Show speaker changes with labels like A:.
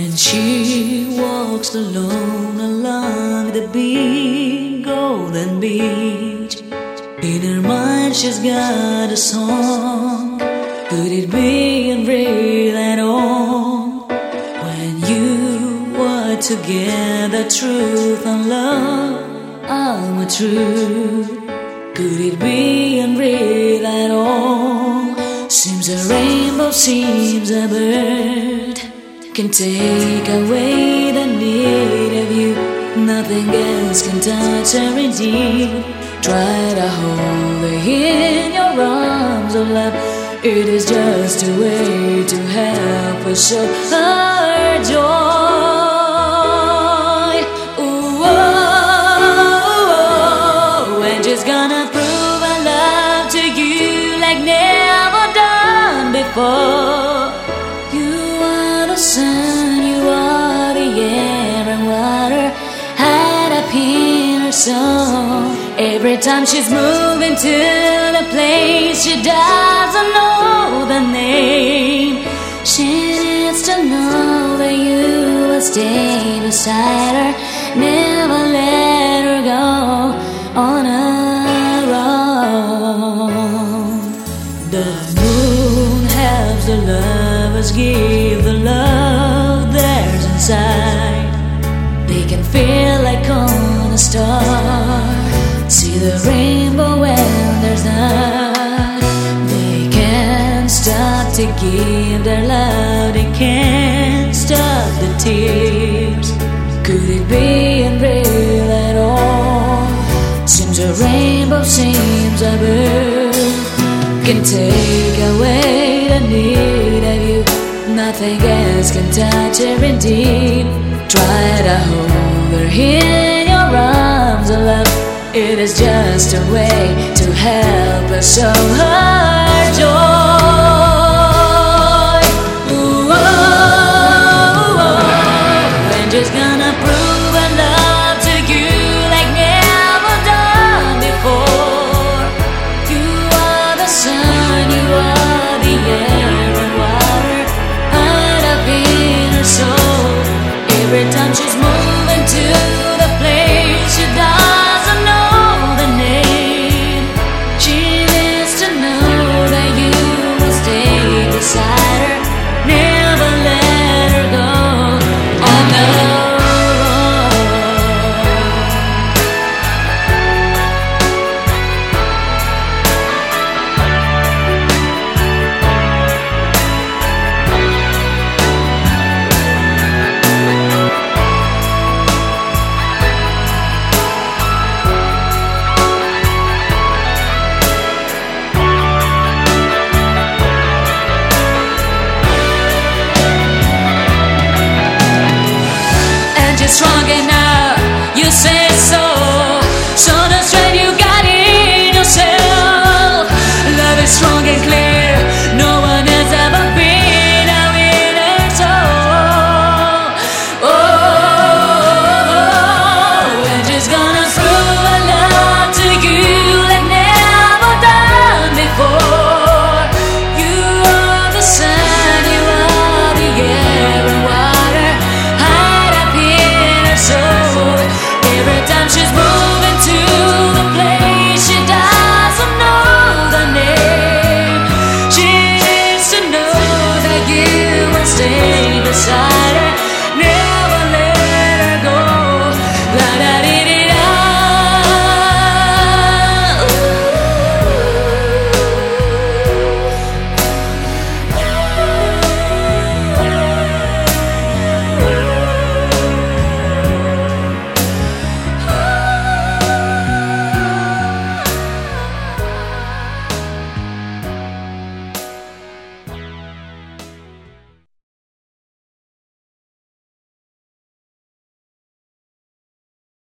A: And she walks alone along the big golden beach. In her mind she's got a song. Could it be unreal at all? When you were together, truth and love are my truth. Could it be unreal at all? Seems a rainbow, seems a bird can take away the need of you. Nothing else can touch her indeed. Try to hold her in your arms of love. It is just a way to help her show her joy. Ooh, oh, and she's gonna prove her love to you like never done before. You are the sun, you are the air and water hide up in her soul. Every time she's moving to the place she doesn't know the name, she needs to know that you will stay beside her, never let her go on her own. The moon helps the lovers give the love theirs inside. They can feel like on a star, see the rainbow when there's none. They can't stop to give their love, they can't stop the tears. Could it be unreal at all? Seems a rainbow, seems a bird can take away the need of you. Nothing else can touch her indeed. Try to hold her in your arms of love. It is just a way to help her show her joy. Ooh, oh, oh, and she's gonna prove her love to you like never done before. You are the sun, you are the air and water hide up in her soul. Every time she's moving to the place she doesn't know the name, she needs to know that you will stay beside her, never let her go on her strong enough.